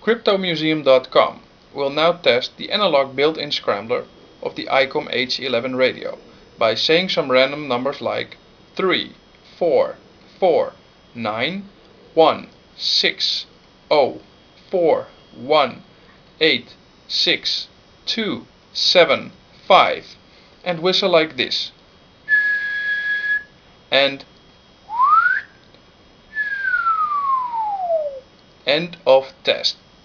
CryptoMuseum.com will now test the analog built-in scrambler of the ICOM H11 radio by saying some random numbers like 3, 4, 4, 9, 1, 6, 0, 4, 1, 8, 6, 2, 7, 5 and whistle like this. And end of test.